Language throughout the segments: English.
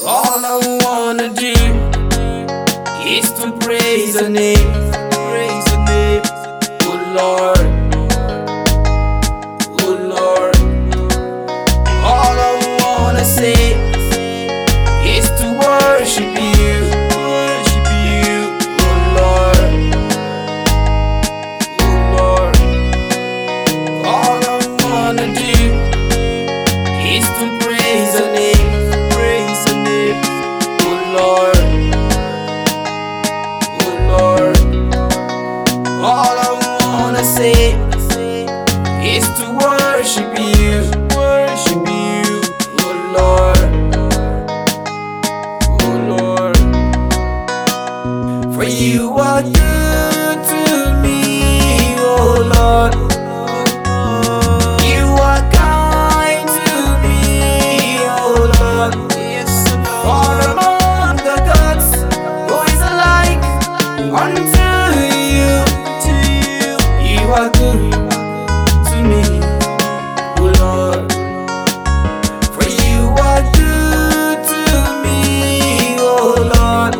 All I wanna do is to praise your name, praise your name. Oh Lord, oh Lord. All I wanna say is to worship you, worship you. Oh Lord, oh Lord. All I wanna do is to praise your name, praise your name. Oh Lord, oh Lord. All I wanna say is to worship you, worship you. Oh Lord, oh Lord. For you are good to me, oh Lord. You are kind to me, oh Lord. All among the gods, who is like unto you? You are good to me, oh Lord. For you are good to me, oh Lord.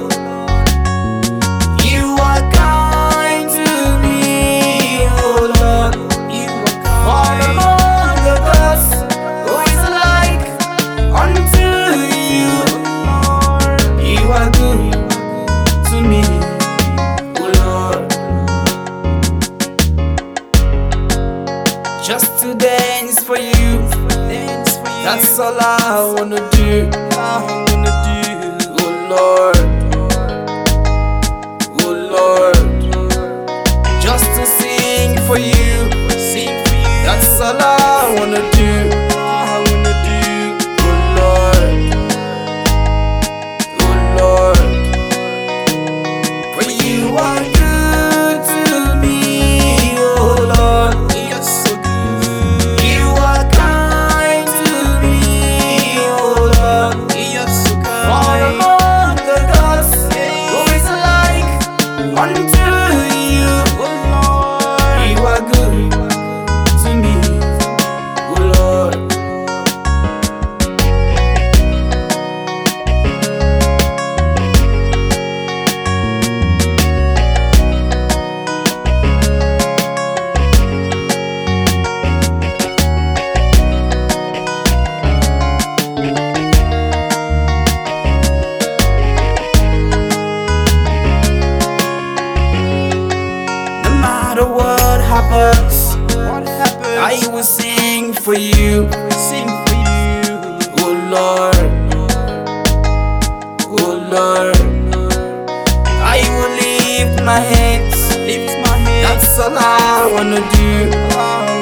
You are kind to me, oh Lord. All among the gods, who is like unto you? You are good to me, oh Lord. Just to dance for you, that's all I wanna do. Oh Lord, oh Lord. Just to sing for you, that's all I wanna do. Oh Lord, oh Lord. For you are good to me, oh Lord. You are kind to me, oh Lord. All among the gods, who is like unto you? You are good to me, oh Lord. No matter what happens, I will sing for you, oh Lord, oh Lord. I will lift my hands, that's all I wanna do.